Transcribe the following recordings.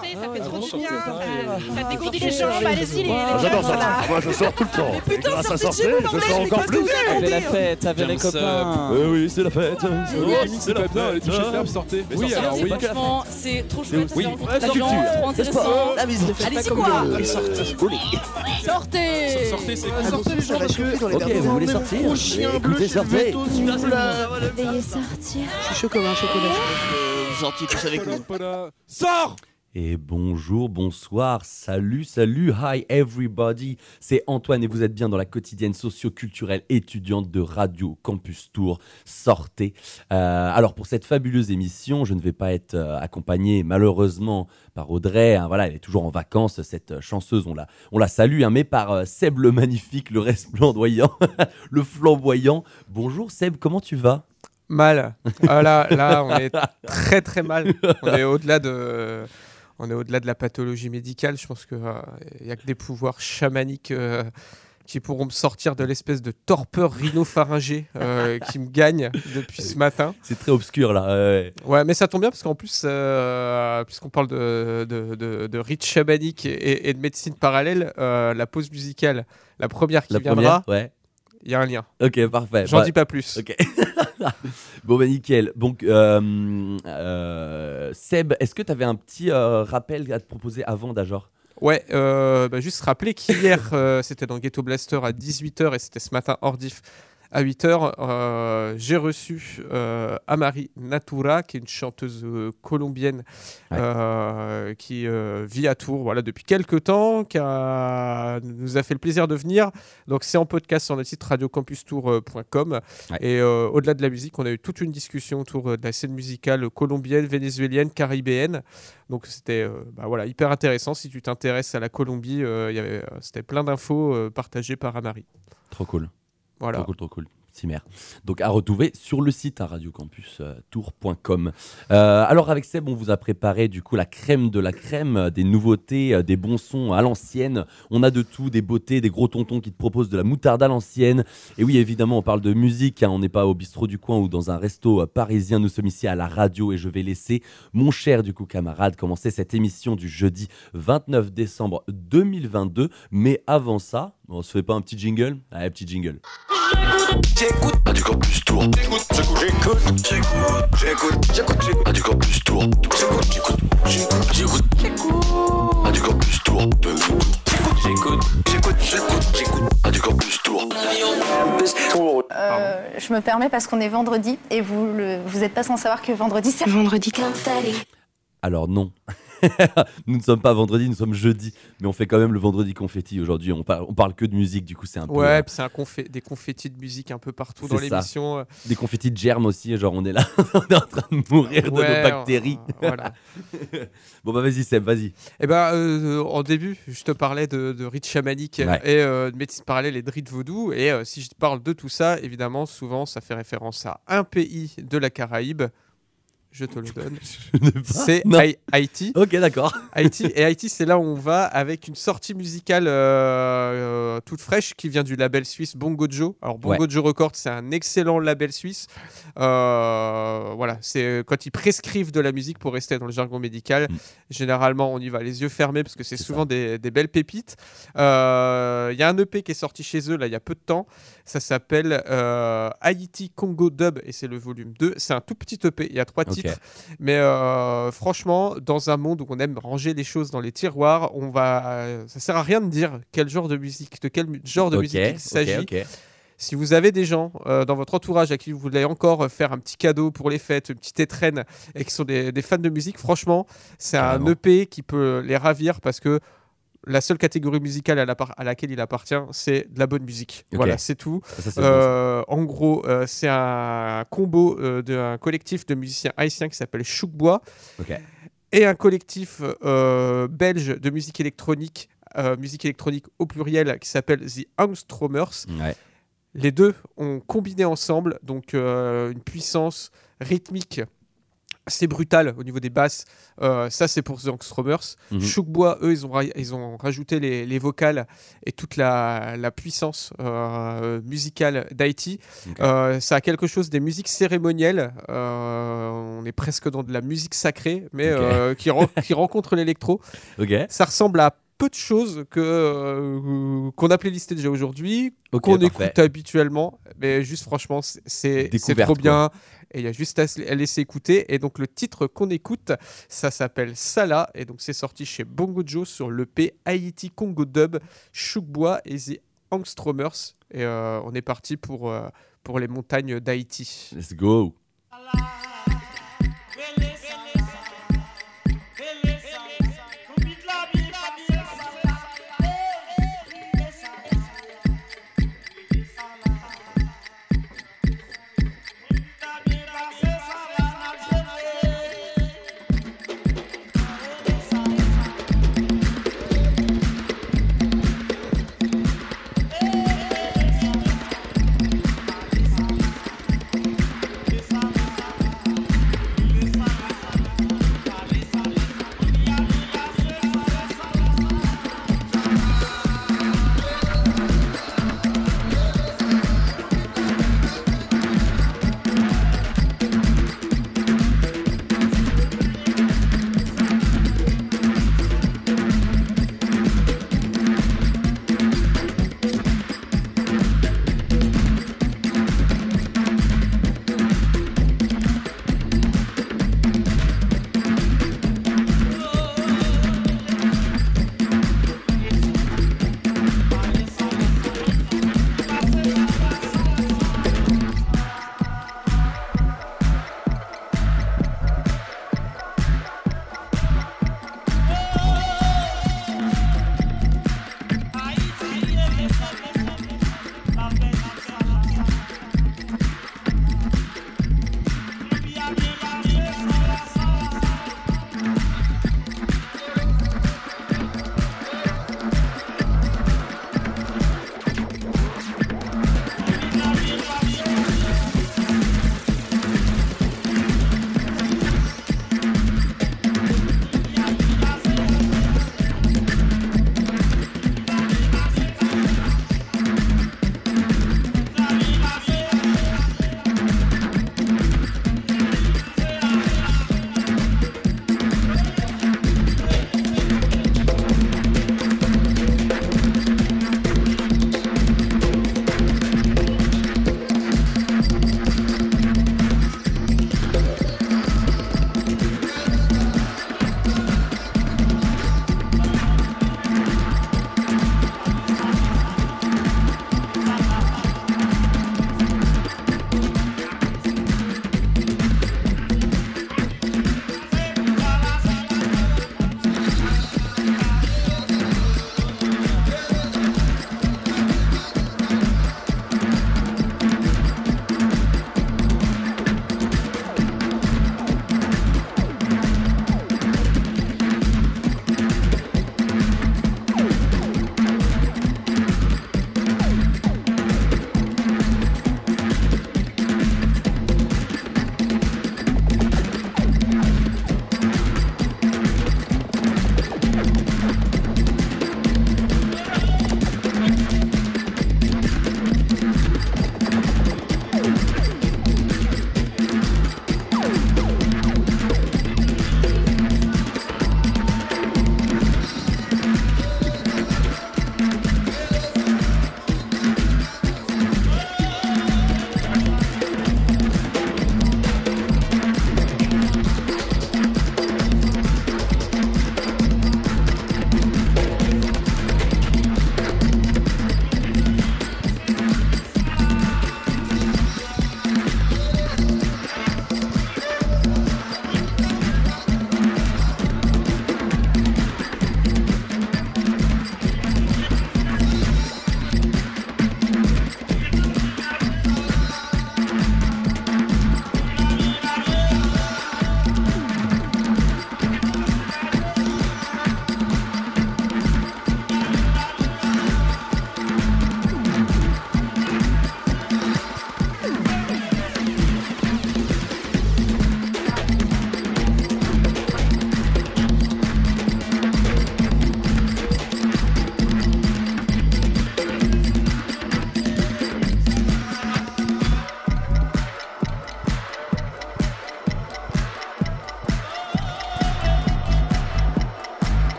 Ça fait trop du bien. Ça dégourdit les jambes. Allez-y, les J'adore ça. Moi, je sors tout le temps. Mais putain, Grâce à sortez sortir, de chez vous, je sors bordel, encore plus. Avec la fête, avec les copains. Oui, c'est la fête. C'est la fête. Les touchés de l'âme, sortez. Oui, alors oui. Franchement, c'est trop chouette. Oui. La culture, trop intéressant. Allez-y quoi. Sortez. Sortez, c'est Sortez les gens parce que Ok, vous voulez sortir Écoutez, sortez. Veuillez sortir. Je suis chaud comme un chocolat. Vous sortiez tous avec nous. Sors. Et bonjour, bonsoir, salut, hi everybody, c'est Antoine et vous êtes bien dans la quotidienne socio-culturelle étudiante de Radio Campus Tour. Sortez. Alors pour cette fabuleuse émission, je ne vais pas être accompagné malheureusement par Audrey, hein, voilà, elle est toujours en vacances, cette chanceuse, on la salue, hein, mais par Seb le magnifique, le resplendroyant, le flamboyant. Bonjour Seb, comment tu vas ? Mal. Là, on est très très mal. On est au-delà de la pathologie médicale. Je pense qu'il n'y a que des pouvoirs chamaniques qui pourront me sortir de l'espèce de torpeur rhinopharyngée qui me gagne depuis ce matin. C'est très obscur là. Ouais, mais ça tombe bien parce qu'en plus, puisqu'on parle de rites chamaniques et de médecine parallèle, la pause musicale, la première qui viendra, ouais. Il y a un lien. Ok, parfait. J'en dis pas plus. Ok. Bon, bah nickel. Donc, Seb, est-ce que tu avais un petit rappel à te proposer avant d'Ajor ? Ouais, juste rappeler qu'hier, c'était dans Ghetto Blaster à 18h et c'était ce matin hors diff à 8h. J'ai reçu Amari Natura, qui est une chanteuse colombienne qui vit à Tours depuis quelques temps, qui nous a fait le plaisir de venir. Donc c'est en podcast sur notre site radiocampustour.com. Et au-delà de la musique, on a eu toute une discussion autour de la scène musicale colombienne, vénézuélienne, caribéenne. Donc c'était hyper intéressant. Si tu t'intéresses à la Colombie, c'était plein d'infos partagées par Amari. Trop cool. Voilà. Trop cool. Cimer. Donc à retrouver sur le site radiocampustour.com. Alors avec Seb, on vous a préparé du coup la crème de la crème, des nouveautés, des bons sons à l'ancienne. On a de tout, des beautés, des gros tontons qui te proposent de la moutarde à l'ancienne. Et oui, évidemment, on parle de musique. Hein, on n'est pas au bistrot du coin ou dans un resto parisien. Nous sommes ici à la radio et je vais laisser mon cher du coup camarade commencer cette émission du jeudi 29 décembre 2022. Mais avant ça, on se fait pas un petit jingle ? Allez, petit jingle. J'écoute Radio Campus Tour. J'écoute Radio Campus Tour. J'écoute Radio Campus Tour. J'écoute Radio Campus Tour. Je me permets parce qu'on est vendredi et vous êtes pas sans savoir que vendredi c'est vendredi confetti. Alors non. Nous ne sommes pas vendredi, nous sommes jeudi, mais on fait quand même le vendredi confetti aujourd'hui. On parle que de musique, du coup c'est un peu. Ouais, puis c'est des confettis de musique un peu partout dans l'émission. Des confettis de germes aussi, genre on est là, on est en train de mourir de nos bactéries. Voilà. Bon bah vas-y Seb, vas-y. En début, je te parlais de rites chamaniques et de médecine parallèle et de rites vaudou. Et si je te parle de tout ça, évidemment, souvent ça fait référence à un pays de la Caraïbe. Je te le donne. C'est Haïti. Ok, d'accord. Haïti, c'est là où on va avec une sortie musicale toute fraîche qui vient du label suisse Bongo Joe. Alors Bongo Joe Records, c'est un excellent label suisse. C'est quand ils prescrivent de la musique pour rester dans le jargon médical. Généralement, on y va les yeux fermés parce que c'est souvent des belles pépites. Il y a un EP qui est sorti chez eux là il y a peu de temps. Ça s'appelle Haïti Congo Dub et c'est le volume 2. C'est un tout petit EP. Il y a 3 titres. Mais franchement, dans un monde où on aime ranger les choses dans les tiroirs, ça sert à rien de dire quel genre de musique il s'agit. Si vous avez des gens dans votre entourage à qui vous voulez encore faire un petit cadeau pour les fêtes, une petite étrenne et qui sont des fans de musique, franchement, c'est un EP qui peut les ravir parce que la seule catégorie musicale à laquelle il appartient, c'est de la bonne musique. Okay. Voilà, c'est tout. En gros, c'est un combo d'un collectif de musiciens haïtiens qui s'appelle Choukbois et un collectif belge de musique électronique au pluriel qui s'appelle The Angstromers. Ouais. Les deux ont combiné ensemble donc une puissance rythmique assez brutal au niveau des basses. Ça, c'est pour The Angstromers. Choukbois, eux, ils ont rajouté les vocales et toute la puissance musicale d'Haïti. Ça a quelque chose des musiques cérémonielles. On est presque dans de la musique sacrée, mais qui rencontre l'électro. Ça ressemble à peu de choses qu'on a playlisté déjà aujourd'hui, qu'on écoute habituellement, mais juste franchement c'est trop bien, et il y a juste à laisser écouter. Et donc le titre qu'on écoute, ça s'appelle Salah, et donc c'est sorti chez Bongo Joe sur l'EP Haïti Congo Dub, Choukbois et The Angstromers, et on est parti pour les montagnes d'Haïti. Let's go.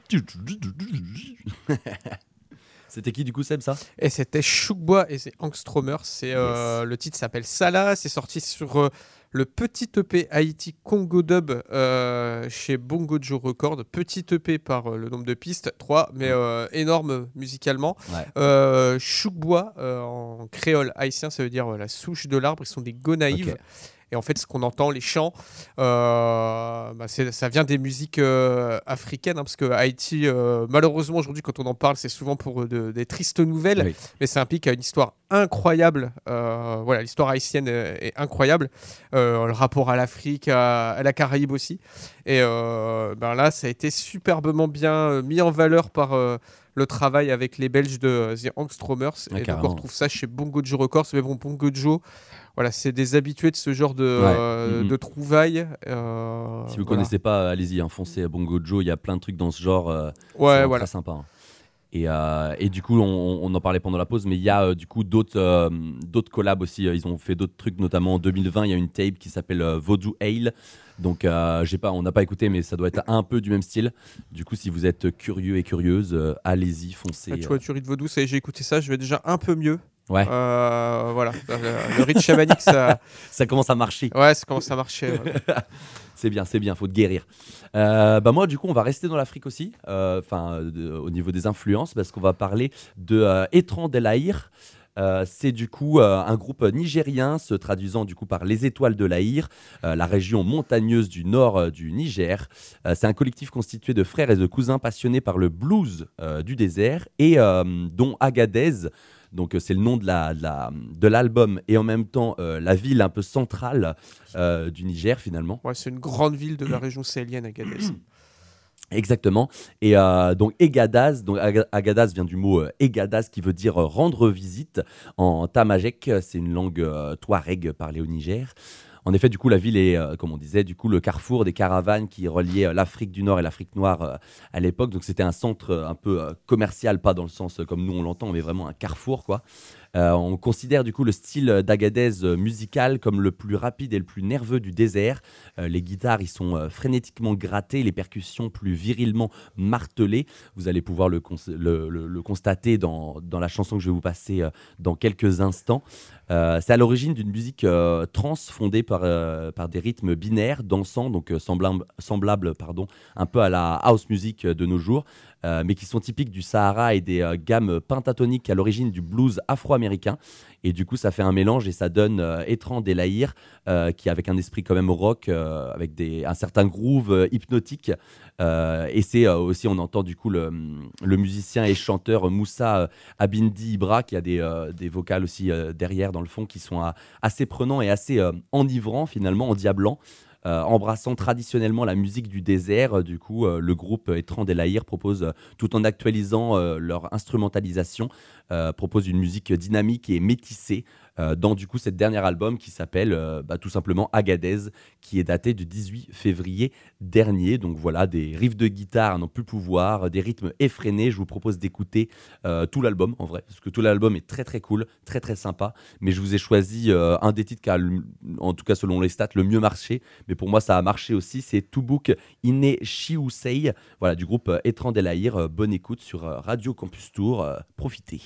C'était qui du coup, Seb, ça? Et c'était Choukbois et c'est Angstromer. Le titre s'appelle Salah. C'est sorti sur le petit EP Haïti Congo Dub chez Bongo Joe Record. Petit EP par le nombre de pistes, 3, mais énorme musicalement. Ouais. Choukbois, en créole haïtien, ça veut dire la souche de l'arbre. Ils sont des gonaïves. Ok. Et en fait, ce qu'on entend, les chants, ça vient des musiques africaines, hein, parce que Haïti, malheureusement, aujourd'hui, quand on en parle, c'est souvent pour des tristes nouvelles, Oui. mais ça implique une histoire incroyable. Voilà, l'histoire haïtienne est incroyable. Le rapport à l'Afrique, à la Caraïbe aussi. Et là, ça a été superbement bien mis en valeur par le travail avec les Belges de The Angstromers. Et donc, carrément. on retrouve ça chez Bongo Joe Records. Mais bon, Bongo Joe, voilà, c'est des habitués de ce genre de trouvailles. Si vous connaissez pas, allez-y, foncez à Bongo Joe, il y a plein de trucs dans ce genre. C'est voilà. très sympa. Et du coup, on en parlait pendant la pause, mais il y a du coup d'autres collabs aussi. Ils ont fait d'autres trucs, notamment en 2020, il y a une tape qui s'appelle Vaudou Ale. Donc, on n'a pas écouté, mais ça doit être un peu du même style. Du coup, si vous êtes curieux et curieuse, allez-y, foncez. Tu vois, tu ris de Vaudou, ça y est, j'ai écouté ça, je vais déjà un peu mieux. Ouais. Voilà, le rythme chamanique, ça commence à marcher. Ouais, ça commence à marcher. Ouais. C'est bien, faut te guérir. Moi, du coup, on va rester dans l'Afrique aussi, au niveau des influences, parce qu'on va parler de Etran Delahir. C'est du coup un groupe nigérien se traduisant du coup par les Étoiles de l'Aïr, la région montagneuse du nord du Niger. C'est un collectif constitué de frères et de cousins passionnés par le blues du désert et dont Agadez. Donc c'est le nom de l'album et en même temps la ville un peu centrale du Niger finalement. Ouais, c'est une grande ville de la région sahélienne, Agadez. Exactement. Et donc Egadaz, Agadaz vient du mot Egadaz qui veut dire rendre visite en tamajek, c'est une langue touareg parlée au Niger. En effet, du coup, la ville est, comme on disait, du coup, le carrefour des caravanes qui reliaient l'Afrique du Nord et l'Afrique noire à l'époque. Donc, c'était un centre un peu commercial, pas dans le sens comme nous on l'entend, mais vraiment un carrefour, quoi. On considère du coup le style d'Agadez musical comme le plus rapide et le plus nerveux du désert. Les guitares, ils sont frénétiquement grattées, les percussions plus virilement martelées. Vous allez pouvoir le constater dans la chanson que je vais vous passer dans quelques instants. C'est à l'origine d'une musique trance fondée par des rythmes binaires, dansants, donc semblables un peu à la house music de nos jours. Mais qui sont typiques du Sahara et des gammes pentatoniques à l'origine du blues afro-américain. Et du coup, ça fait un mélange et ça donne Etran Delahir, qui avec un esprit quand même rock, avec un certain groove hypnotique. Et c'est aussi, on entend du coup le musicien et chanteur Moussa Abindi Ibra, qui a des vocales aussi derrière dans le fond, qui sont assez prenants et assez enivrants finalement, endiablants. Embrassant traditionnellement la musique du désert, du coup, le groupe Etran Delahir propose, tout en actualisant leur instrumentalisation, propose une musique dynamique et métissée dans du coup cet dernier album qui s'appelle tout simplement Agadez, qui est daté du 18 février dernier. Donc voilà, des riffs de guitare à n'en plus pouvoir, des rythmes effrénés. Je vous propose d'écouter tout l'album en vrai, parce que tout l'album est très très cool, très très sympa. Mais je vous ai choisi un des titres qui a, en tout cas selon les stats, le mieux marché. Mais pour moi, ça a marché aussi. C'est Tubuk Ine Chiusei, voilà, du groupe Etran Delahir. Bonne écoute sur Radio Campus Tour. Profitez.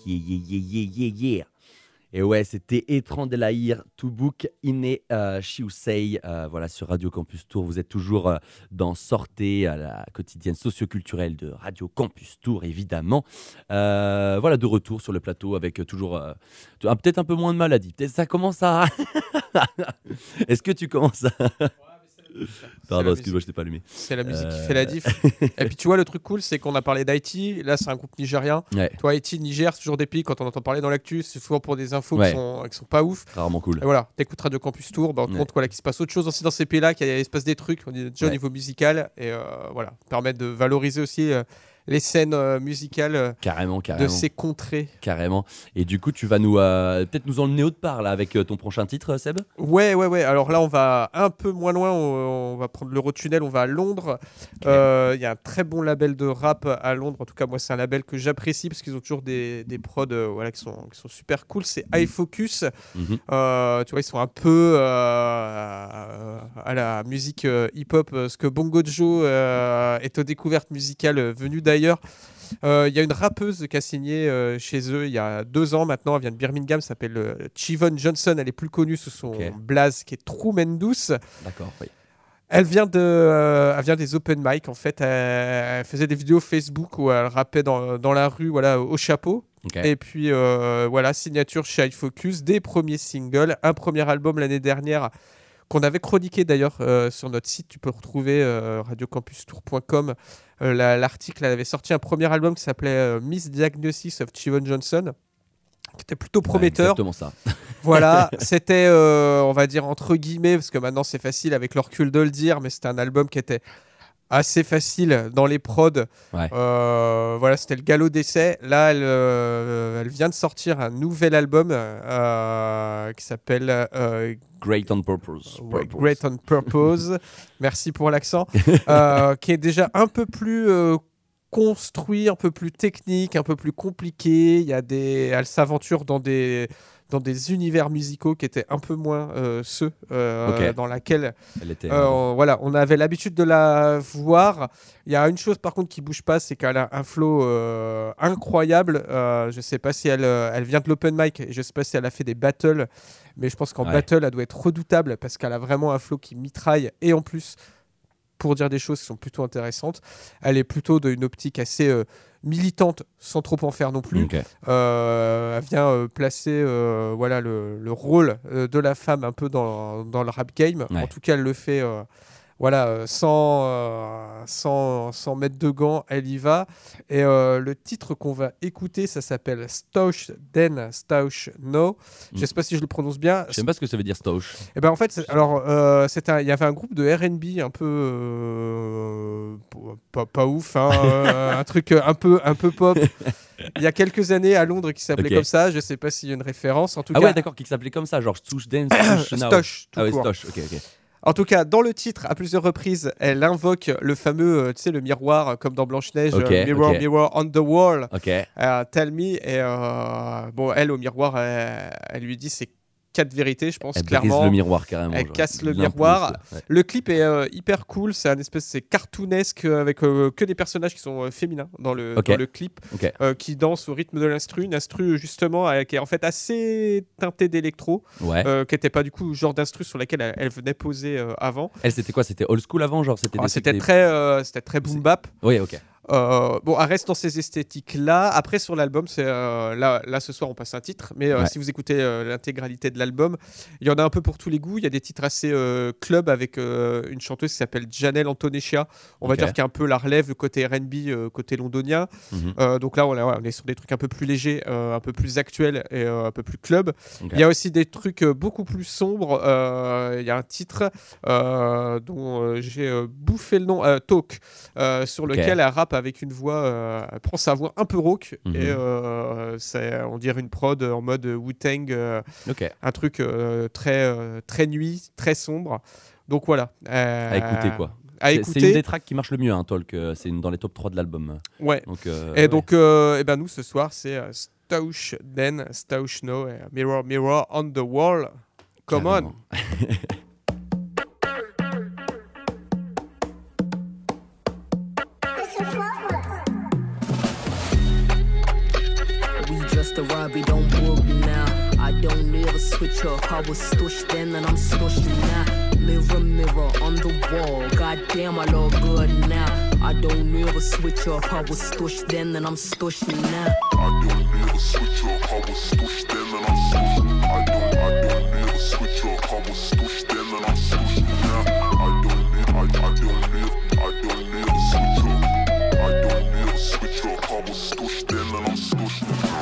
Yeah. Et ouais, c'était Etran Delahir, To Book Ine Chiusei, voilà, sur Radio Campus Tour. Vous êtes toujours dans Sortez, à la quotidienne socioculturelle de Radio Campus Tour, évidemment. Voilà, de retour sur le plateau avec toujours peut-être un peu moins de maladie. Peut-être ça commence à... Est-ce que tu commences à... Pardon, excuse-moi, je t'ai pas allumé. C'est la musique qui fait la diff. Et puis tu vois, le truc cool, c'est qu'on a parlé d'Haïti. Là, c'est un groupe nigérien. Ouais. Toi, Haïti, Niger, c'est toujours des pays, quand on entend parler dans l'actu, c'est souvent pour des infos Ouais. qui sont pas ouf. Rarement cool. Et voilà, t'écoutes Radio Campus Tour, on te montre voilà, qu'il se passe autre chose aussi dans ces pays-là, qu'il se passe des trucs, on dit déjà au niveau musical, et voilà, permettre de valoriser aussi les scènes musicales Carrément. de ces contrées. Carrément. Et du coup, tu vas nous peut-être nous emmener autre part là avec ton prochain titre, Seb. Ouais. Alors là, on va un peu moins loin. On va prendre l'Eurotunnel. On va à Londres. Il y a un très bon label de rap à Londres. En tout cas, moi, c'est un label que j'apprécie parce qu'ils ont toujours des prods voilà, qui sont super cool. C'est iFocus. Tu vois, ils sont un peu à la musique hip-hop. Ce que Bongo Joe est aux découvertes musicales venues d'ailleurs. Il y a une rappeuse qui a signé chez eux il y a 2 ans maintenant. Elle vient de Birmingham, s'appelle Chivon Johnson. Elle est plus connue sous son blaze qui est True Mendous. D'accord, oui. Elle vient des open mic en fait. Elle faisait des vidéos Facebook où elle rappait dans la rue, voilà, au chapeau. Et puis voilà, signature chez iFocus, des premiers singles, un premier album l'année dernière qu'on avait chroniqué d'ailleurs sur notre site. Tu peux retrouver radiocampustour.com. L'article, elle avait sorti un premier album qui s'appelait Misdiagnosis of Chivon Johnson, qui était plutôt prometteur. Exactement ça. Voilà, c'était, on va dire entre guillemets, parce que maintenant c'est facile avec le recul de le dire, mais c'était un album qui était assez facile dans les prods. Ouais. Voilà, c'était le galop d'essai. Là, elle vient de sortir un nouvel album qui s'appelle Great on Purpose. Great on Purpose. Merci pour l'accent. Qui est déjà un peu plus construit, un peu plus technique, un peu plus compliqué. Elle s'aventure dans des univers musicaux qui étaient un peu moins ceux dans laquelle elle était, voilà, on avait l'habitude de la voir. Il y a une chose par contre qui bouge pas, c'est qu'elle a un flow incroyable. Je sais pas si elle vient de l'open mic, et je sais pas si elle a fait des battles, mais je pense qu'en battle elle doit être redoutable parce qu'elle a vraiment un flow qui mitraille, et en plus pour dire des choses qui sont plutôt intéressantes. Elle est plutôt d'une optique assez militante, sans trop en faire non plus. Elle vient placer voilà, le rôle de la femme un peu dans le rap game. En tout cas, elle le fait voilà, sans mettre de gants, elle y va. Et le titre qu'on va écouter, ça s'appelle Stauch Den Stauch No. Je ne sais pas si je le prononce bien. Je ne sais pas ce que ça veut dire Stauch. Et ben en fait, il y avait un groupe de R&B un peu pas ouf, hein, un truc un peu pop. Il y a quelques années à Londres qui s'appelait comme ça. Je ne sais pas s'il y a une référence. En tout cas, ouais, d'accord, qui s'appelait comme ça, genre Stauch Den Stauch No. Stauch, tout ah ouais, court. Stauch, ok. En tout cas, dans le titre, à plusieurs reprises, elle invoque le fameux, tu sais, le miroir, comme dans Blanche-Neige, Mirror on the wall, tell me. Et bon, elle, au miroir, elle lui dit c'est 4 vérités, je pense, clairement. Elle brise le miroir, carrément. Elle casse le miroir. Le clip est hyper cool, c'est cartoonesque, avec que des personnages qui sont féminins dans le clip, qui dansent au rythme de l'instru. Une instru, justement, qui est en fait assez teintée d'électro, qui n'était pas du coup le genre d'instru sur laquelle elle venait poser avant. Elle, c'était quoi? C'était old school avant, genre c'était très boom bap. Oui, ok. Bon, elle reste dans ces esthétiques-là. Après, sur l'album, c'est là ce soir, on passe un titre, mais si vous écoutez l'intégralité de l'album, il y en a un peu pour tous les goûts. Il y a des titres assez club avec une chanteuse qui s'appelle Janelle Antoneccia. On va dire qu'il y a un peu la relève, le côté R&B, côté londonien. Donc là, on est sur des trucs un peu plus légers, un peu plus actuels et un peu plus club. Il y a aussi des trucs beaucoup plus sombres. Il y a un titre dont j'ai bouffé le nom, Talk, sur lequel elle rappe avec une voix, elle prend sa voix un peu rauque, et on dirait une prod en mode Wu-Tang, un truc très nuit, très sombre. Donc voilà. À écouter quoi. C'est une des tracks qui marche le mieux, hein, Talk. C'est dans les top 3 de l'album. Ouais. Donc, donc nous ce soir c'est Stauch Den Stauch No, Mirror Mirror on the Wall. Come on. Robbie, don't book now. I don't ever switch up. I was stushed then and I'm stushed now. Mirror, mirror on the wall. Goddamn, I look good now. I don't ever switch up. I was stushed then and I'm stushed now. I don't ever switch up. I was stushed then and I'm stushed. I don't ever switch up. I was stushed then and I'm stushed now. I don't ever switch up. I don't ever switch up. I was stushed then and I'm stushed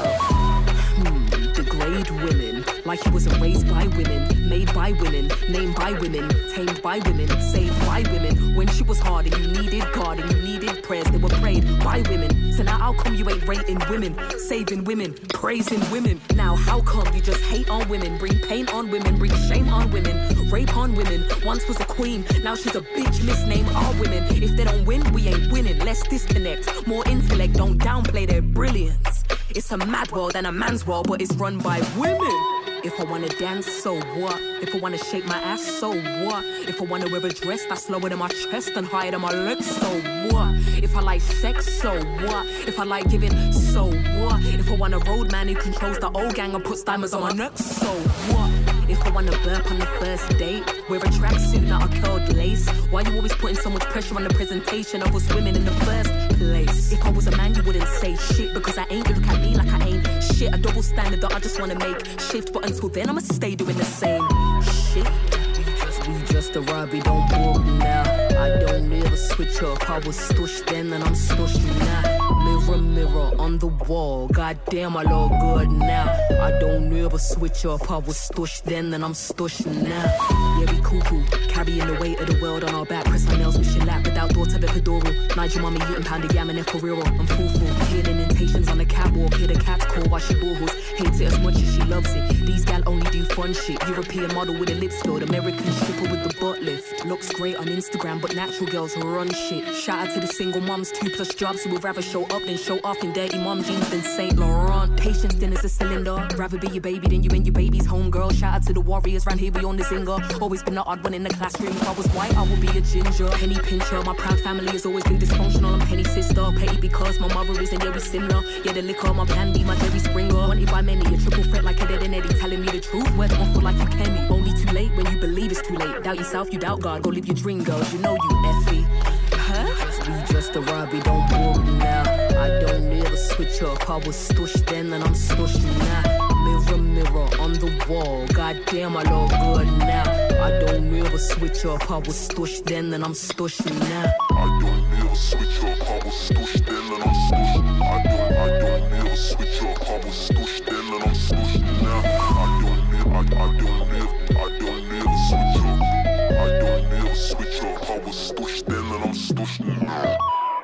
now. Degrade women like he wasn't raised by women, made by women, named by women, tamed by women, saved by women. When she was hard and you needed God and you needed prayers, they were prayed by women. So now how come you ain't rating women, saving women, praising women? Now how come you just hate on women, bring pain on women, bring shame on women, rape on women? Once was a queen, now she's a bitch, misname all women. If they don't win, we ain't winning. Let's disconnect, more intellect, don't downplay their brilliance. It's a mad world and a man's world, but it's run by women. If I wanna dance, so what? If I wanna shake my ass, so what? If I wanna wear a dress that's lower than my chest and higher than my legs, so what? If I like sex, so what? If I like giving, so what? If I want a road man who controls the old gang and puts diamonds on my neck, so what? If I wanna burp on the first date, wear a tracksuit, not a curled lace. Why you always putting so much pressure on the presentation of us women in the first place? If I was a man, you wouldn't say shit because I ain't. You look at me like I ain't shit. A double standard that I just wanna make shift, but until then I'ma stay doing the same shit. We just a Robbie, don't book now. I don't ever switch up. I was stushed then and I'm stushed now. Mirror, mirror on the wall. Goddamn, I look good now. I don't ever switch up. I was stushed then and I'm stushed now. Yeah, we cuckoo, carrying the weight of the world on our back. Press our nails with shellac without daughter epidural. Nigel mommy eating pounded yam and Ferrero. I'm full. Healing indentations on the catwalk. Hear the cats call while she boohoo's. Hates it as much as she loves it. These gal only do fun shit. European model with a lips filled. American stripper with the butt lift. Looks great on Instagram, but natural girls run shit. Shout out to the single moms, 2+ jobs who would rather show up than show off in dirty mom jeans than Saint Laurent. Patience then is a cylinder. Rather be your baby than you and your baby's homegirl. Shout out to the warriors round here, we on the zinger. Always been the odd one in the classroom. If I was white, I would be a ginger. Penny pincher, my proud family has always been dysfunctional. I'm Penny's sister. Petty because my mother isn't, yeah, we similar. Yeah, the liquor, my plan B, my Jerry Springer. Wanted by many, a triple threat like Ed and Eddie. Telling me the truth, where the awful like you Kenny. Only too late when you believe it's too late. Doubt yourself, you doubt God. Go live your dream, girls. You know you effie. Huh? We just a Robbie, don't book now. I don't ever switch up. I was stushed then and I'm stushed now. Mirror, mirror on the wall. Goddamn, I look good now. I don't ever switch up. I was stushed then and I'm stushed now. I don't ever switch up. I was stushed then and I'm stushed. I don't ever switch up. I was stushed then and I'm stushed now. I don't ever switch up. I don't ever switch up. I was stushed then and I'm stushed now.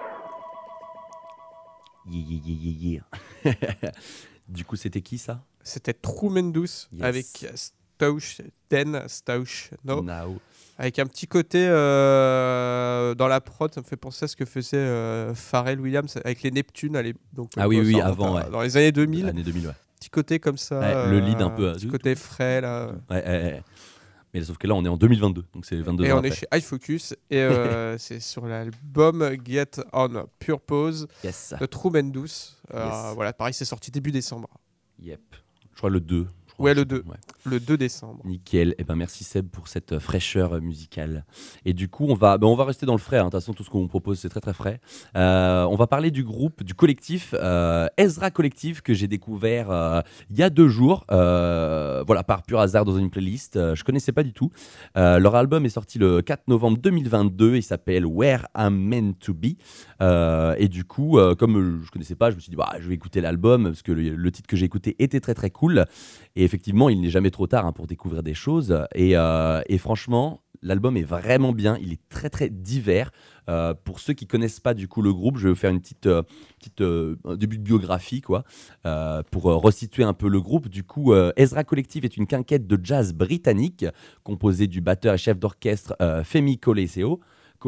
Yeah. Du coup, c'était qui ça? C'était Tremendous avec Stausch No. Avec un petit côté dans la prod, ça me fait penser à ce que faisait Pharrell Williams avec les Neptunes. Donc, oui, avant. Ouais. Dans les années 2000. Années 2000, ouais. Petit côté comme ça. Ouais, le lead un peu. Petit côté frais, là. Ouais. Mais sauf que là, on est en 2022, donc c'est 22 ans Et on après. est chez iFocus, et c'est sur l'album Get On Purpose de Tremendous. Voilà, pareil, c'est sorti début décembre. Yep. Je crois le 2. Ouais, le 2. Ouais. Le 2 décembre. Nickel. Et ben merci Seb pour cette fraîcheur musicale. Et du coup, on va rester dans le frais. De toute façon, tout ce qu'on vous propose, c'est très très frais. On va parler du groupe, du collectif Ezra Collective que j'ai découvert il y a 2 jours. Voilà, par pur hasard dans une playlist. Je connaissais pas du tout. Leur album est sorti le 4 novembre 2022. Il s'appelle Where I'm Meant to Be. Et du coup, comme je connaissais pas, je me suis dit je vais écouter l'album parce que le titre que j'ai écouté était très très cool. Et effectivement, il n'est jamais trop tard pour découvrir des choses. Et franchement, l'album est vraiment bien. Il est très très divers. Pour ceux qui connaissent pas du coup le groupe, je vais vous faire une petite un début de biographie pour resituer un peu le groupe. Du coup, Ezra Collective est une quinquette de jazz britannique composée du batteur et chef d'orchestre Femi Koleoso,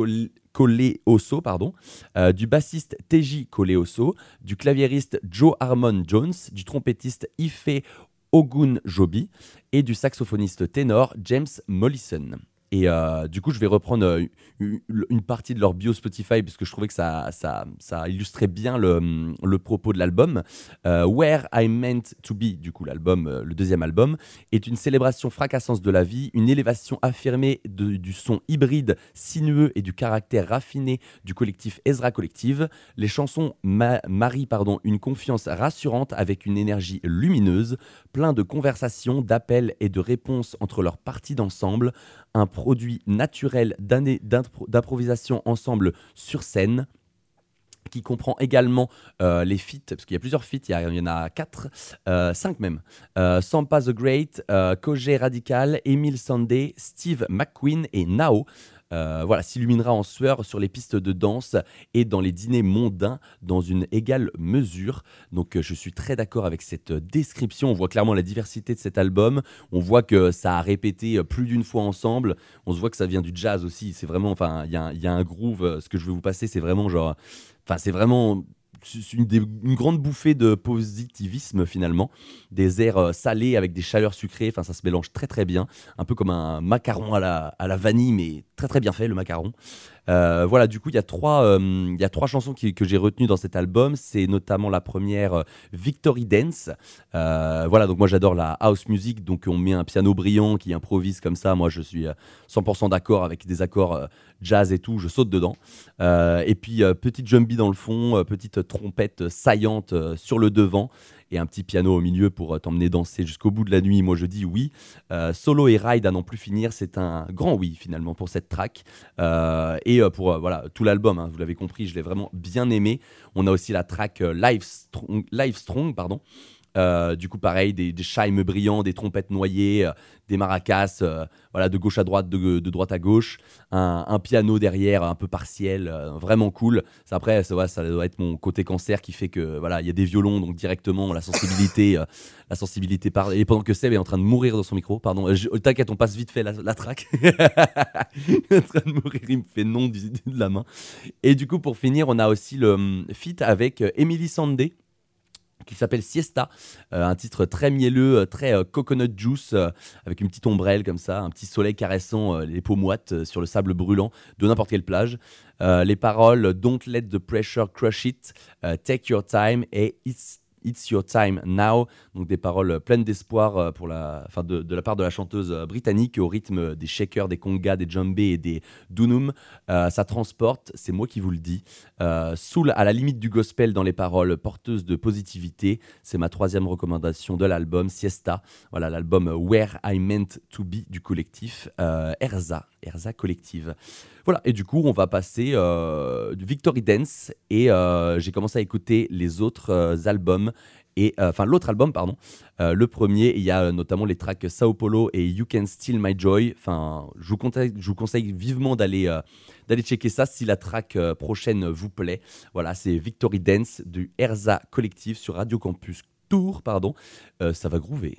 du bassiste Teji Koleoso, du claviériste Joe Harmon Jones, du trompettiste Ife Ogunjobi et du saxophoniste ténor James Mollison. Et du coup, je vais reprendre une partie de leur bio Spotify parce que je trouvais que ça illustrait bien le propos de l'album. Where I Meant to Be, du coup, l'album, le deuxième album, est une célébration fracassante de la vie, une élévation affirmée du son hybride, sinueux et du caractère raffiné du collectif Ezra Collective. Les chansons marient une confiance rassurante avec une énergie lumineuse, plein de conversations, d'appels et de réponses entre leurs parties d'ensemble, un produit naturel d'improvisation ensemble sur scène, qui comprend également les feats, parce qu'il y a plusieurs feats, il y en a 5 même. Sampa the Great, Kojey Radical, Emile Sandé, Steve McQueen et Nao. S'illuminera en sueur sur les pistes de danse et dans les dîners mondains dans une égale mesure. Donc je suis très d'accord avec cette description. On voit clairement la diversité de cet album. On voit que ça a répété plus d'une fois ensemble. On se voit que ça vient du jazz aussi. C'est vraiment, il y a un groove. Ce que je vais vous passer, c'est vraiment une grande bouffée de positivisme finalement, des airs salés avec des chaleurs sucrées, ça se mélange très très bien, un peu comme un macaron à la vanille, mais très très bien fait le macaron. Du coup il y a trois chansons que j'ai retenues dans cet album. C'est notamment la première, Victory Dance. Donc moi j'adore la house music, donc on met un piano brillant qui improvise comme ça, moi je suis 100% d'accord avec des accords jazz et tout, je saute dedans. Et puis petite jumbie dans le fond, petite trompette saillante sur le devant et un petit piano au milieu pour t'emmener danser jusqu'au bout de la nuit. Moi je dis oui. Solo et ride à n'en plus finir, c'est un grand oui finalement pour cette track. Pour tout l'album, vous l'avez compris, je l'ai vraiment bien aimé. On a aussi la track Live Strong, pardon. Du coup pareil, des chimes brillants, des trompettes noyées, des maracas, de gauche à droite, de droite à gauche, un piano derrière un peu partiel, vraiment cool. Ça doit être mon côté cancer qui fait que il y a des violons, donc directement la sensibilité part. Et pendant que Seb est en train de mourir dans son micro, pardon, t'inquiète, on passe vite fait la track. Il est en train de mourir, il me fait non de la main. Et du coup pour finir, on a aussi le feat avec Emily Sandé, qui s'appelle Siesta, un titre très mielleux, très coconut juice, avec une petite ombrelle comme ça, un petit soleil caressant les peaux moites sur le sable brûlant de n'importe quelle plage. Les paroles Don't let the pressure crush it, take your time et It's your time now, donc des paroles pleines d'espoir de la part de la chanteuse britannique au rythme des shakers, des congas, des djembés et des dunum. Ça transporte, c'est moi qui vous le dis. Soul à la limite du gospel dans les paroles porteuses de positivité. C'est ma 3e recommandation de l'album Siesta. Voilà l'album Where I Meant to Be du collectif Erza Collective. Voilà, et du coup on va passer du Victory Dance et j'ai commencé à écouter les autres albums. L'autre album, pardon. Le premier, il y a notamment les tracks Sao Paulo et You Can Steal My Joy. Je vous conseille vivement d'aller checker ça si la track prochaine vous plaît. Voilà, c'est Victory Dance du Erza Collective sur Radio Campus Tours, pardon. Ça va groover.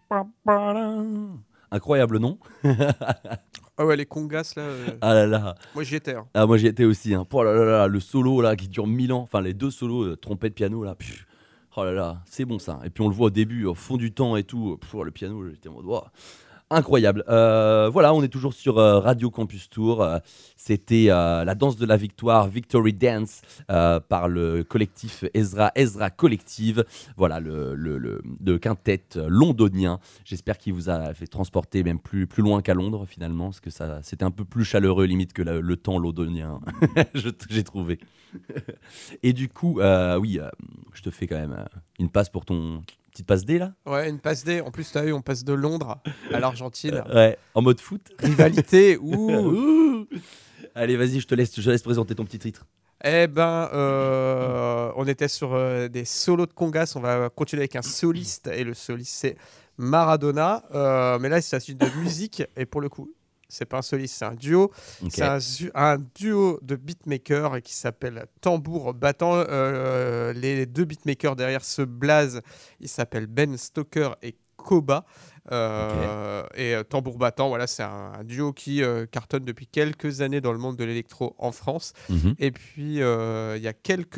Incroyable, non? Ah ouais, les congas là. Ah là là. Moi j'y étais. Hein. Ah, moi j'y étais aussi. Hein. Oh là là là, le solo là qui dure 1000 ans. Enfin, les deux solos, trompette, piano là. Pff, oh là là, c'est bon ça. Et puis on le voit au début, au fond du temps et tout. Pff, le piano, j'étais en mode wow. Incroyable. Voilà, on est toujours sur Radio Campus Tour. C'était la danse de la victoire, Victory Dance, par le collectif Ezra Collective. Voilà, le quintet londonien. J'espère qu'il vous a fait transporter même plus loin qu'à Londres finalement, parce que c'était un peu plus chaleureux limite que le temps londonien, j'ai trouvé. Et du coup, oui, je te fais quand même une passe pour ton... Petite passe D là? Ouais, une passe D. En plus, t'as vu, on passe de Londres à l'Argentine. Ouais, en mode foot. Rivalité. Ouh. Allez, vas-y, je te laisse présenter ton petit titre. Eh ben, on était sur des solos de congas. On va continuer avec un soliste. Et le soliste, c'est Maradona. Mais là, il s'agit de musique. Et pour le coup, c'est pas un soliste, c'est un duo. Okay. C'est un duo de beatmakers qui s'appelle Tambour Battant. Les deux beatmakers derrière ce blaze, ils s'appellent Ben Stoker et Koba. Et Tambour Battant, voilà, c'est un duo qui cartonne depuis quelques années dans le monde de l'électro en France. Et puis, il y a quelques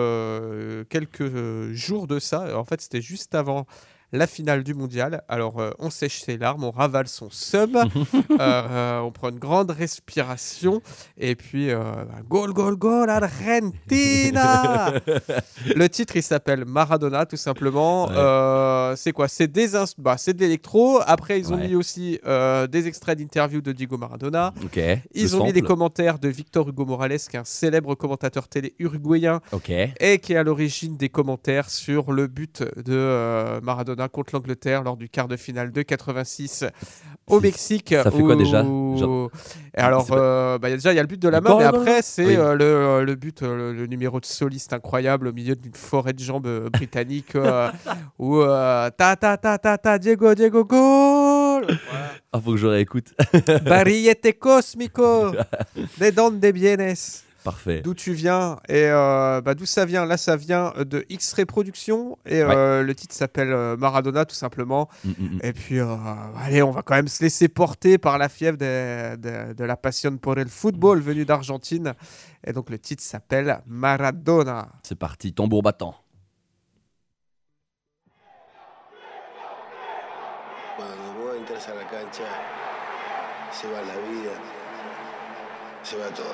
jours de ça, en fait, c'était juste avant la finale du mondial. Alors, on sèche ses larmes, on ravale son seum, on prend une grande respiration, et puis, goal, goal, goal, Argentina. Le titre, il s'appelle Maradona, tout simplement. Ouais. C'est quoi? C'est de l'électro. Après, ils ont mis aussi des extraits d'interviews de Diego Maradona. Okay. Ils ont mis des commentaires de Victor Hugo Morales, qui est un célèbre commentateur télé uruguayen, et qui est à l'origine des commentaires sur le but de Maradona contre l'Angleterre lors du quart de finale de 86 au Mexique. Ça fait quoi déjà? Alors, déjà, il y a le but de la main, mais après, c'est le but, le numéro de soliste incroyable au milieu d'une forêt de jambes britannique où ta, Diego, goal! Voilà. Ah, faut que je réécoute. Barillete cosmico, de donde vienes? Parfait. D'où tu viens et d'où ça vient? Là, ça vient de X-Ray Productions et le titre s'appelle Maradona, tout simplement. Et puis, allez, on va quand même se laisser porter par la fièvre de la passion pour le football venue d'Argentine. Et donc, le titre s'appelle Maradona. C'est parti, tambour battant. Cuando vos entras a la cancha, se va la vida, se va todo.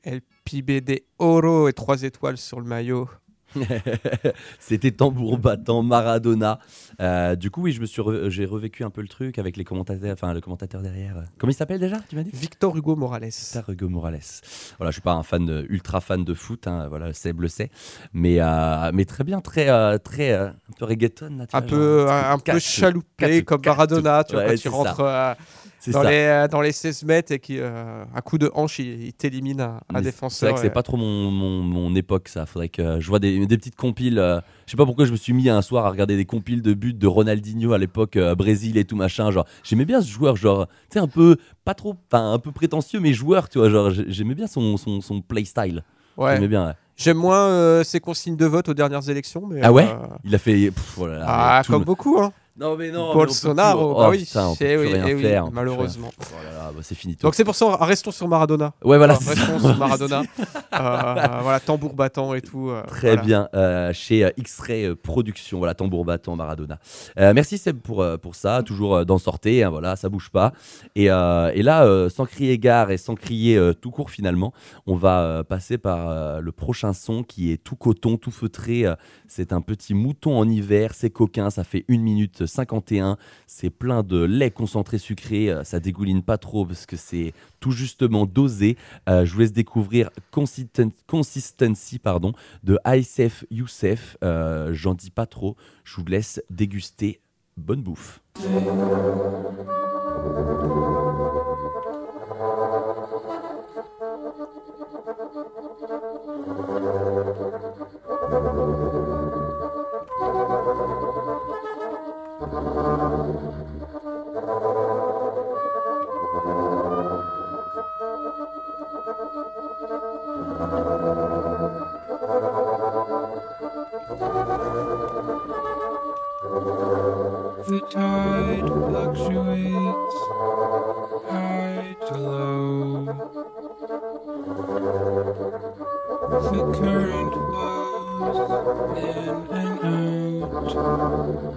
El Pibe de Oro et 3 étoiles sur le maillot. C'était tambour battant Maradona. Du coup, oui, j'ai revécu un peu le truc avec les commentateurs, enfin le commentateur derrière. Comment il s'appelle déjà, tu m'as dit? Victor Hugo Morales. Victor Hugo Morales. Voilà, je suis pas un ultra fan de foot, hein, voilà, Seb le sait, mais très bien, un peu reggaeton, là, tu vois, un peu chaloupé comme Maradona, tu vois, ouais, quand tu rentres dans les 16 mètres et qui, à coup de hanche, il t'élimine un défenseur. C'est vrai que c'est pas trop mon époque, ça. Faudrait que je vois des petites compiles. Je sais pas pourquoi je me suis mis un soir à regarder des compiles de buts de Ronaldinho à l'époque, Brésil et tout machin. Genre, j'aimais bien ce joueur, genre, tu sais, un peu prétentieux, mais joueur, tu vois. Genre, j'aimais bien son playstyle. Ouais. J'aimais bien. Ouais. J'aime moins ses consignes de vote aux dernières élections. Mais, ah ouais il a fait. Voilà, comme beaucoup, hein. Non mais non. Bolsonaro, bah oui, putain, on peut plus rien faire, malheureusement. Oh là là, bah c'est fini. Donc c'est pour ça, restons sur Maradona. Ouais, voilà. Restons sur Maradona. Voilà, tambour battant et tout. Très bien. Chez X-Ray Productions, voilà, tambour battant Maradona. Merci Seb pour ça, toujours d'en sortir, hein, voilà, ça bouge pas. Et là, sans crier gare et sans crier tout court finalement, on va passer par le prochain son qui est tout coton, tout feutré. C'est un petit mouton en hiver, c'est coquin, ça fait 1 minute 51, c'est plein de lait concentré sucré, ça dégouline pas trop parce que c'est tout justement dosé. Je vous laisse découvrir Consistency de Aïssef Youssef. J'en dis pas trop, je vous laisse déguster. Bonne bouffe. The tide fluctuates high to low. The current flows in and out.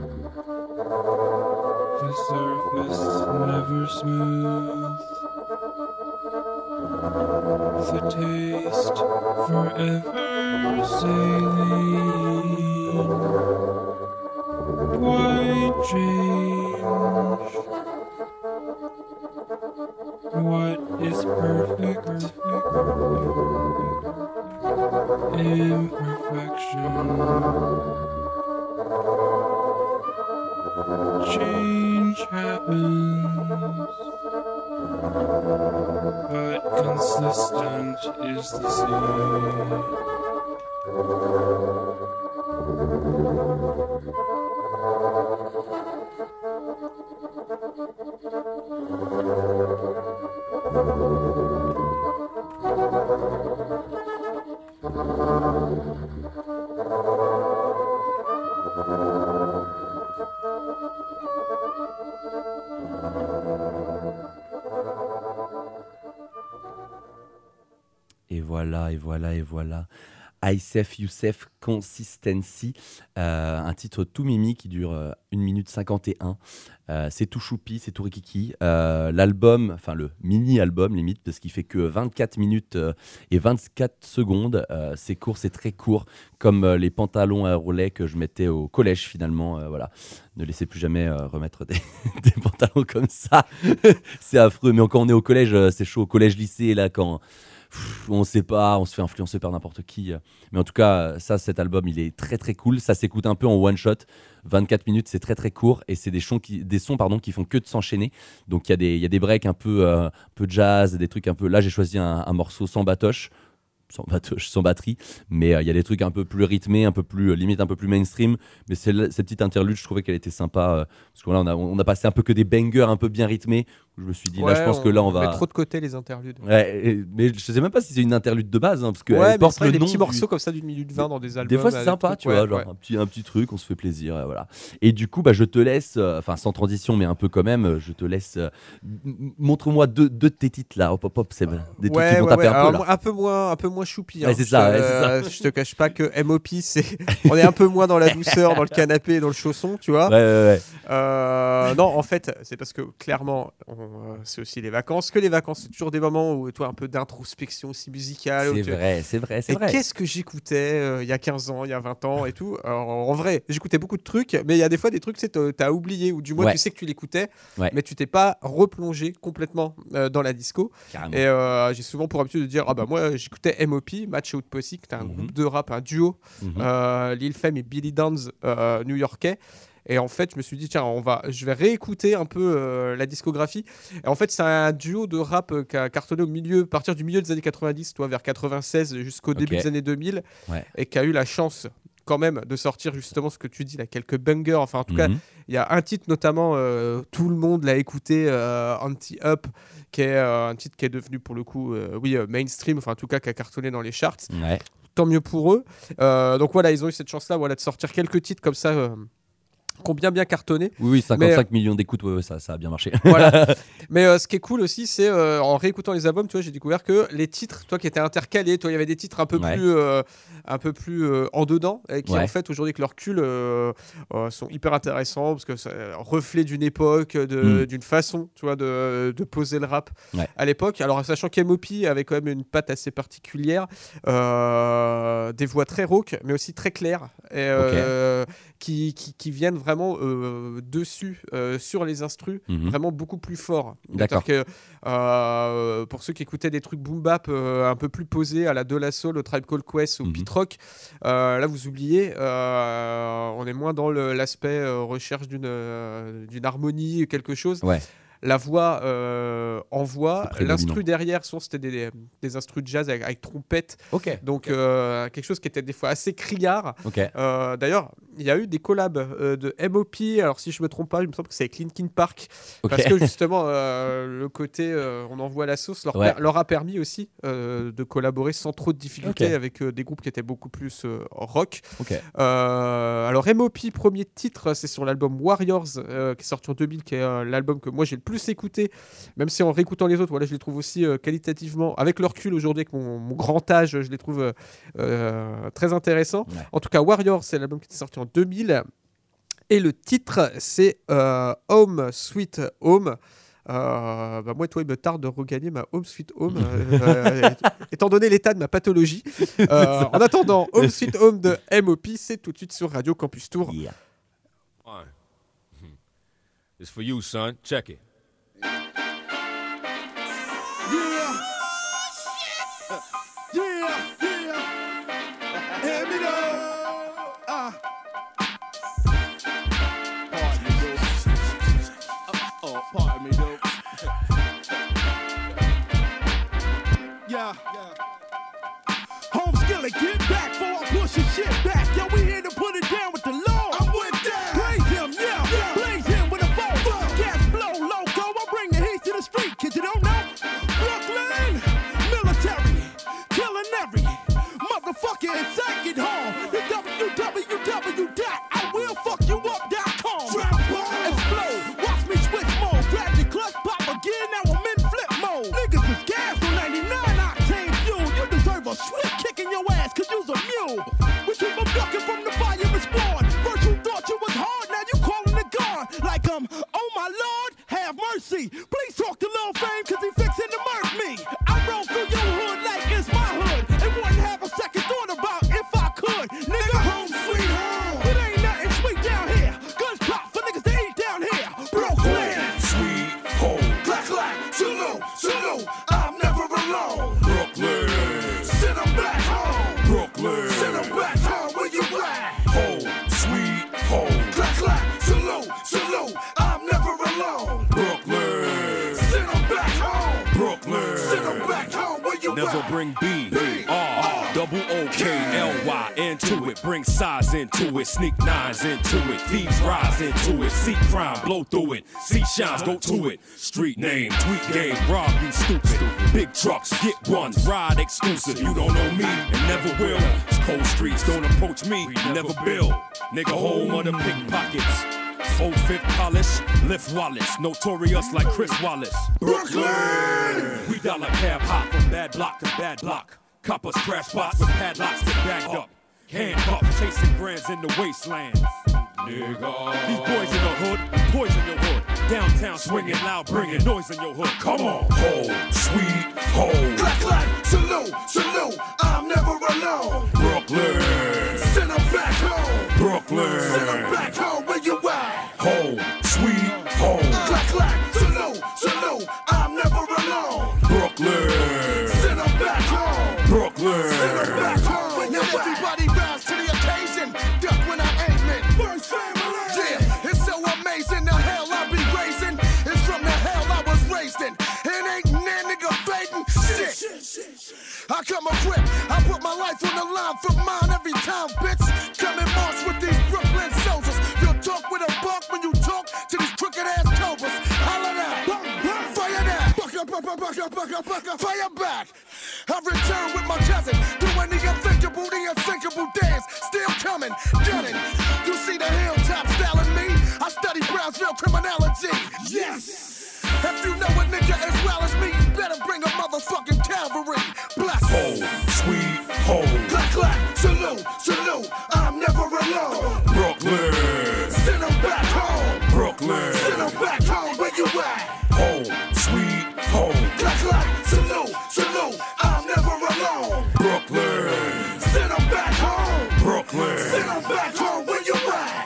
The surface never smooth. The taste forever sailing. Why change? What is perfect? Imperfection. Change happens, but consistent is the sea. Et voilà. Aïssef Youssef Consistency, un titre tout mimi qui dure 1 minute 51. C'est tout choupi, c'est tout rikiki. L'album, enfin le mini-album limite, parce qu'il fait que 24 minutes et 24 secondes. C'est court, c'est très court, comme les pantalons à relais que je mettais au collège finalement. Voilà. Ne laissez plus jamais remettre des pantalons comme ça. C'est affreux, mais quand on est au collège, c'est chaud. Au collège-lycée, là, quand... on sait pas, on se fait influencer par n'importe qui. Mais en tout cas, cet album, il est très très cool. Ça s'écoute un peu en one shot. 24 minutes, c'est très très court. Et c'est des sons qui font que de s'enchaîner. Donc il y a des breaks un peu jazz, des trucs un peu... Là, j'ai choisi un morceau sans batoche. Sans batterie, mais il y a des trucs un peu plus rythmés, un peu plus limite un peu plus mainstream, mais cette petite interlude, je trouvais qu'elle était sympa parce que là on a passé un peu que des bangers un peu bien rythmés. Je me suis dit là, je pense que là on va met trop de côté les interludes. Ouais, mais je sais même pas si c'est une interlude de base, hein, parce que elle porte le nom des petits morceaux comme ça d'une minute 20 dans des albums. Des fois c'est sympa, tu vois, genre un petit truc, on se fait plaisir, voilà. Et du coup, je te laisse, enfin sans transition, mais un peu quand même, je te laisse. Montre-moi deux de tes titres là, hop, c'est des trucs qui vont taper un peu là. Un peu moins choupi. Ouais, c'est ça. Je te cache pas que MOP, on est un peu moins dans la douceur, dans le canapé, dans le chausson, tu vois. Ouais. Non, en fait, c'est parce que clairement, c'est aussi les vacances. Que les vacances, c'est toujours des moments où toi un peu d'introspection aussi musicale. C'est vrai. Qu'est-ce que j'écoutais il y a 15 ans, il y a 20 ans et tout. Alors, en vrai, j'écoutais beaucoup de trucs, mais il y a des fois des trucs que t'as oublié, ou du moins tu sais que tu l'écoutais, mais tu t'es pas replongé complètement dans la disco. Carrément. Et j'ai souvent pour habitude de dire, moi j'écoutais M.O.P., Match Out Posse, qui était un groupe de rap, un duo, Lil Femme et Billy Downs, new-yorkais. Et en fait, je me suis dit, tiens, je vais réécouter un peu la discographie. Et en fait, c'est un duo de rap qui a cartonné à partir du milieu des années 90, vers 96 jusqu'au début des années 2000, et qui a eu la chance quand même de sortir justement ce que tu dis là, quelques bangers. Enfin, en tout cas, il y a un titre notamment, tout le monde l'a écouté, Anti-Up, qui est un titre qui est devenu pour le coup, mainstream, enfin en tout cas qui a cartonné dans les charts. Tant mieux pour eux. Donc voilà, ils ont eu cette chance-là, de sortir quelques titres comme ça. Qui ont bien cartonné. Oui, 55 millions d'écoutes, ça a bien marché. Voilà. Mais ce qui est cool aussi, c'est en réécoutant les albums, j'ai découvert que les titres, qui étaient intercalés, il y avait des titres un peu plus en dedans, et qui en fait aujourd'hui avec leur recul sont hyper intéressants parce que c'est reflet d'une époque, d'une façon, de poser le rap à l'époque. Alors sachant qu'M.O.P. avait quand même une patte assez particulière, des voix très rauques, mais aussi très claires, et qui viennent vraiment dessus sur les instrus, vraiment beaucoup plus fort. D'accord. Que, pour ceux qui écoutaient des trucs boom bap un peu plus posés à la De La Soul, au Tribe Called Quest ou Pete Rock, là vous oubliez, on est moins dans l'aspect recherche d'une harmonie, quelque chose. La voix envoie, l'instru derrière, souvent c'était des instrus de jazz avec trompette, donc quelque chose qui était des fois assez criard. D'ailleurs, il y a eu des collabs de M.O.P., alors si je me trompe pas, il me semble que c'est avec Linkin Park, parce que justement le côté on envoie la sauce leur a permis aussi de collaborer sans trop de difficultés avec des groupes qui étaient beaucoup plus rock. Alors M.O.P., premier titre, c'est sur l'album Warriors, qui est sorti en 2000, qui est l'album que moi j'ai le plus écouté, même si en réécoutant les autres, je les trouve aussi qualitativement, avec le recul aujourd'hui, avec mon grand âge, je les trouve très intéressants. En tout cas, Warriors, c'est l'album qui était sorti en 2000, et le titre, c'est Home Sweet Home. Moi, toi, il me tarde de regagner ma Home Sweet Home, étant donné l'état de ma pathologie. En attendant, Home Sweet Home de M.O.P., c'est tout de suite sur Radio Campus Tour. It's for you, son. Check it. Home skillet, get back before I push your shit back. Yo, we here to put it down with the Lord. I'm with that. Praise him, yeah. Blaze him with a phone. Gas blow, loco. I bring the heat to the street. Kids, you don't know? Brooklyn, military, killing every motherfucker in second home. The www.IwillFuckYouUp.com. Explode, watch me switch mode. Grab the clutch, pop again. Now I'm in flip mode. Niggas is gas on 99 octane fuel. You deserve a swift kick in your ass, cause you's a mule. We keep them ducking from the fire and spawn. First you thought you was hard, now you calling the guard. Like oh my lord, have mercy. Please talk to Lil Fame, cause he fixing to murk me. I roll through your hood like it's my hood, and wouldn't have a second thought about if I could. Nigga, home sweet home. It ain't nothing sweet down here. Guns pop for niggas to eat down here. Brooklyn, Sweet home. Clack, clack, salute, salute. I'm never alone. Brooklyn. Send them back home. Brooklyn. Send them back home. Where you at? Home, sweet home. Clack, clack, salute, salute. I'm never alone. Brooklyn. Send them back home. Brooklyn. Send them back home. Where you Never at? bring B-R-double-O-K-L-Y into it. Bring size into it. Sneak nines into it. Thieves rise into it. See crime, blow through it. See shines, go to it. Street name, tweet game, rob you stupid. Big trucks, get ones, ride exclusive. You don't know me and never will. It's cold streets, don't approach me, never build. Nigga, home of the pickpockets. 4-5 polish, lift wallets, notorious like Chris Wallace. Brooklyn! We dollar cab hop from bad block to bad block. Coppers crash spots with padlocks that bagged up. Handcuffs chasing grands in the wastelands. Nigga. These boys in the hood, poison your hood. Downtown swinging loud, bringing noise in your hood. Come on. Ho, sweet ho. Clack, clack, salute, salute, I'm never alone. Brooklyn. Send them back home. Brooklyn. Send them back home where you at. Ho, sweet ho. Clack, clack, salute, salute, I'm never alone. Brooklyn. Send them back home. Brooklyn. Send them back home. Now everybody rise to the occasion. Duck when I'm aiming. First family. Yeah, it's so amazing. The hell I be raising. It's from the hell I was raised in. It ain't that nigga fading. Shit. I come equipped. I put my life on the line for mine every time, bitch. Come and march with these Brooklyn soldiers. You'll talk with a bunk when you talk to these crooked ass cobras. Holla that. Fire that. Buck up, fire back. I return with my cousin, doing the unthinkable dance. Still coming, gunning. You see the hilltop styling me? I study Brownsville criminology. Yes. If you know a nigga as well as me, you better bring a motherfucking cavalry. Bless. Ho, sweet ho. Clack, clack, salute, salute, I'm never alone. Brooklyn. Send them back home. Brooklyn. Send them back home where you at. Ho, sweet ho. Clack, clack, salute, salute, I'm never alone. Brooklyn. Send them back home. Brooklyn. Send them back home where you at.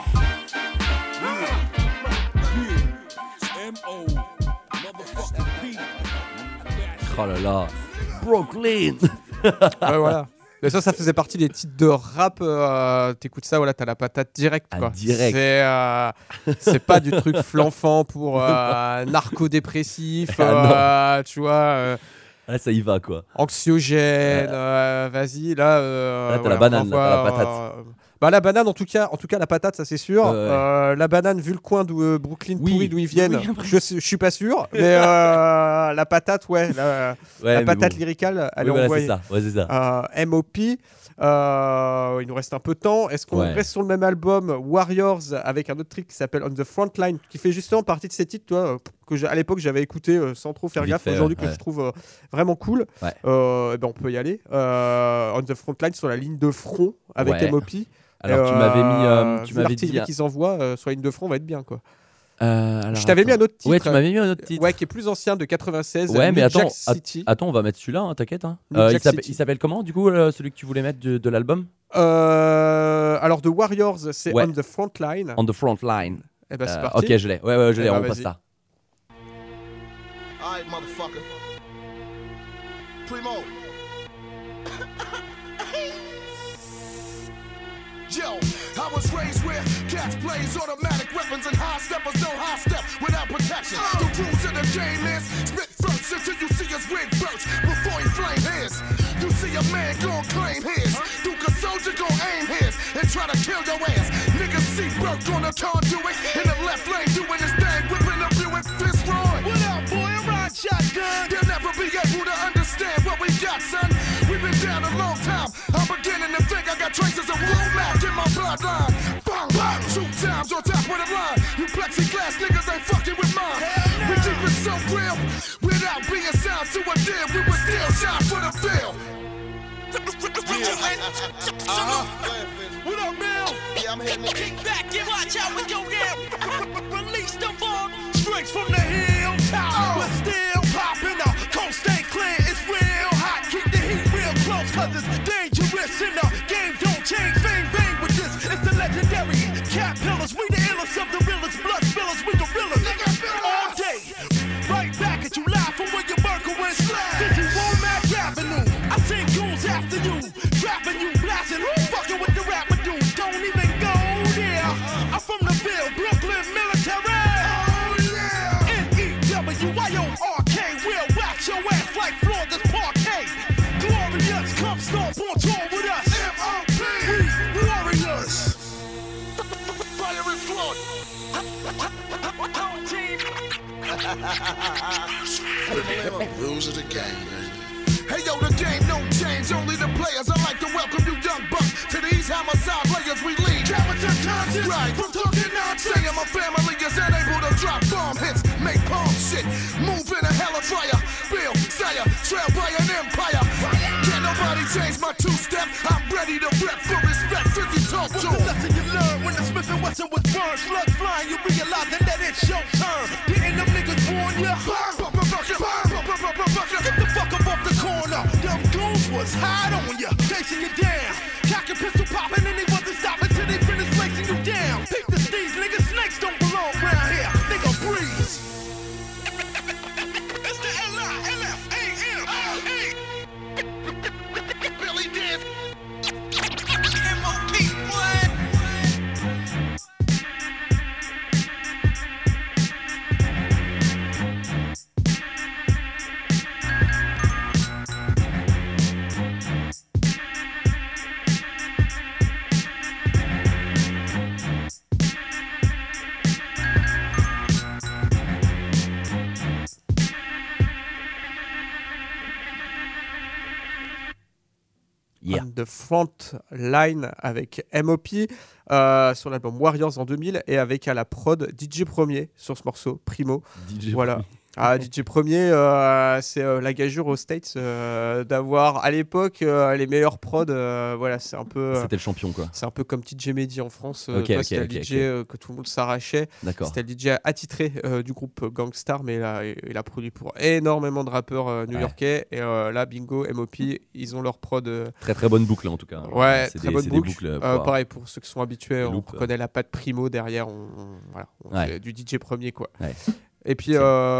M.O. motherfucking P. Oh là là. Brooklyn. Ouais, voilà. Mais ça faisait partie des titres de rap. T'écoutes ça, voilà, t'as la patate directe. Quoi. Direct. C'est pas du truc flanfant pour narcodépressif, tu vois. Là, ça y va, quoi. Anxiogène, vas-y, là. Là, t'as la banane, là, t'as la patate. Bah, la banane, en tout cas la patate, ça c'est sûr. La banane, vu le coin d'où Brooklyn pourri d'où ils viennent, je suis pas sûr. Mais la patate, la patate bon. lyricale, elle est voilà, envoyée. c'est ça. MOP. Il nous reste un peu de temps. Est-ce qu'on reste sur le même album Warriors avec un autre truc qui s'appelle On the Frontline, qui fait justement partie de ces titres, toi, que à l'époque j'avais écouté sans trop faire gaffe, aujourd'hui que je trouve vraiment cool. On peut y aller. On the Frontline sur la ligne de front avec MOP. Alors tu m'avais mis, tu m'avais dit qu'ils envoient sur la ligne de front, on va être bien, quoi. Je t'avais mis un autre titre. Ouais, tu m'avais mis un autre titre. Ouais, qui est plus ancien, de 96. Ouais, mais attends, City. Attends, on va mettre celui-là, hein, t'inquiète. Hein. Il s'appelle comment, du coup, celui que tu voulais mettre de l'album Alors, de Warriors, c'est On the Frontline. On the Frontline. Eh ben, c'est parti. Ok, je l'ai. Ouais, je l'ai. On passe ça. Alright, motherfucker. Primo. Yo, I was raised where cats blaze automatic weapons and high steppers don't high step without protection. The rules of the game is spit first until you see his wig burst before he flame his. You see a man gon' claim his, Duke a soldier gon' aim his and try to kill your ass. Niggas see Burke on the conduit in the left lane doing his thing, whipping up Buick Fitzroy. What up, boy? I'm riding shotgun. They'll never be able to understand what we got, son. We've been down a long time. I'm beginning to think I got traces of Womack in my bloodline. Bang, bang, 2 times on top of the line. You plexiglass niggas ain't fucking with mine. We keep it so real. Without being signed to a deal, we would still shine for the field. What up, Bill? Yeah, I'm hitting it. Kick back and watch how we go down. Release the bomb straight from the hilltop. We're still popping up. Coast stay clear, it's real hot. Keep the heat real close, cause it's dangerous in the game. Don't change, bang with this. It's the legendary cat pillars. We the illest of the realest, blood spillers. We gorillas all day. Right back at you live from where your burger went. Did you Womack Avenue? I seen goons after you, trapping you, blasting. Who fucking with the rapper dude? Don't even go there. I'm from the Ville, Brooklyn military. Oh yeah. N-E-W-I-O-R-K. We'll wax your ass like Florida's parquet. Glorious, come stomp on tour with us. M.O.P. We warriors. Fire is Florida. Home team. Rules of the game, man. Hey yo, the game don't change, only the players. I like to welcome you young bucks to these homicide players we lead. Character conscious, right, from talking nonsense. Saying my family is unable to drop bomb hits, make palm shit, move in a hell of fire. Bill, Sire, trail by an empire. Can't nobody change my two-step, I'm ready to rep for respect. 50 talk to. What's the lesson you learn when the Smith & Wesson was burned? Slugs flying, you realizing that it's your turn. on ya. Get the fuck up off the corner. Them goons was hot on ya, chasing you down. Cock your pistol popping and they wasn't stopping till they finished lacing you down. Peep the steez, nigga, snakes don't belong round here. Nigga, breeze. It's the L-I-L-F-A-M-I-A. Billy Dance. M.O.P. What? Yeah. On the Front Line avec M.O.P. Sur l'album Warriors en 2000 et avec à la prod DJ Premier sur ce morceau, Primo. DJ voilà. Premier. Ah, DJ Premier, c'est la gageure aux States d'avoir à l'époque les meilleurs prods. Voilà, c'est un peu. C'était le champion, quoi. C'est un peu comme TJ Mehdi en France. C'était le DJ que tout le monde s'arrachait. D'accord. C'était le DJ attitré du groupe Gangstar, mais là, il a produit pour énormément de rappeurs new-yorkais. Et là, bingo, M.O.P., ils ont leur prod. Très très bonne boucle, en tout cas. Ouais, c'est très des, bonne c'est boucle. des boucles. Pareil, pour ceux qui sont habitués, on loop, reconnaît la patte Primo derrière. On fait du DJ Premier, quoi. Ouais. Et puis,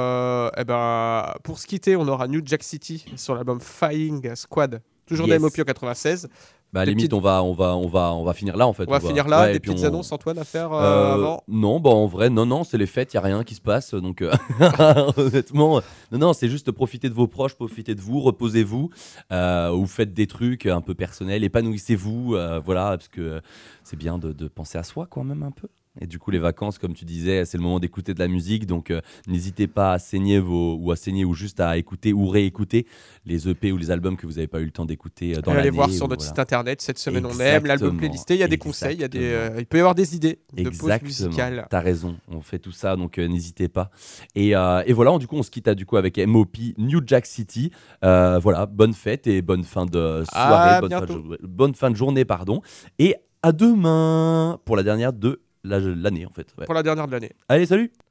pour se quitter, on aura New Jack City sur l'album Flying Squad, toujours de M.O.P. en 96. Bah, à la limite, on va finir là, en fait. On va finir là. Ouais, des petites annonces, Antoine, à faire avant. Non, bah en vrai, non, c'est les fêtes, il y a rien qui se passe, donc honnêtement, non, c'est juste profiter de vos proches, profiter de vous, reposez-vous, ou faites des trucs un peu personnels, épanouissez-vous, voilà, parce que c'est bien de penser à soi, quand même un peu. Et du coup, les vacances, comme tu disais, c'est le moment d'écouter de la musique. Donc, n'hésitez pas à saigner ou juste à écouter ou réécouter les EP ou les albums que vous n'avez pas eu le temps d'écouter dans l'année. Allez voir sur notre site internet. Cette semaine, on aime l'album playlisté. Il y a des conseils, il peut y avoir des idées de pause musicale. T'as raison. On fait tout ça, donc n'hésitez pas. Et voilà, du coup, on se quitte avec M.O.P. New Jack City. Voilà, bonne fête et bonne fin de soirée, bonne fin de journée, pardon. Et à demain pour la dernière de l'année, en fait. Ouais. Pour la dernière de l'année. Allez, salut!